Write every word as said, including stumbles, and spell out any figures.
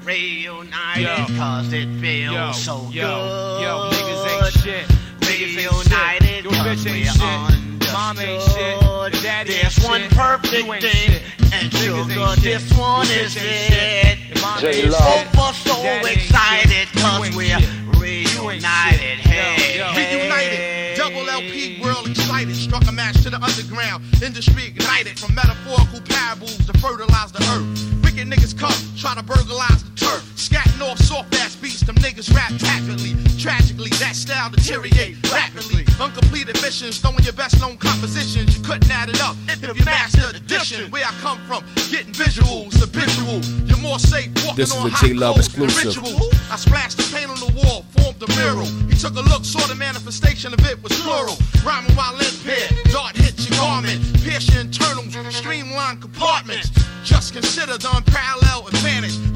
reunited, yo, cause it feels yo, so yo, good. Yo, niggas ain't shit. Reunited, Your bitch ain't we're shit. understood. Mom ain't shit. Your daddy There's ain't one shit. perfect You ain't thing, shit. and Niggas sugar, ain't this shit. one Your is bitch ain't shit. it. Your mom J ain't Love. shit. Both us so Your daddy ain't excited, shit. You cause ain't we're shit. You ain't reunited. shit. Hey, Yo, yo. hey. Reunited, double L P, world excited. Struck a match to the underground, industry ignited. From metaphorical parables to fertilize the earth. Wicked niggas come, try to burglarize the turf. Scatting off soft ass beats, them niggas rap tactically. Tragically, that style deteriorate rapidly. Uncompleted missions, throwing your best known compositions. You couldn't add it up if you mastered addition. Where I come from, getting visuals, habitual. You're more safe walking This is on a hot J Love coals than exclusive. rituals. I splashed the paint on the wall, formed a mural. He took a look, saw the manifestation of it was plural. Rhyming while impaired, dart hits your garment, pierce your internals, streamline compartments. Just consider the unparalleled advantage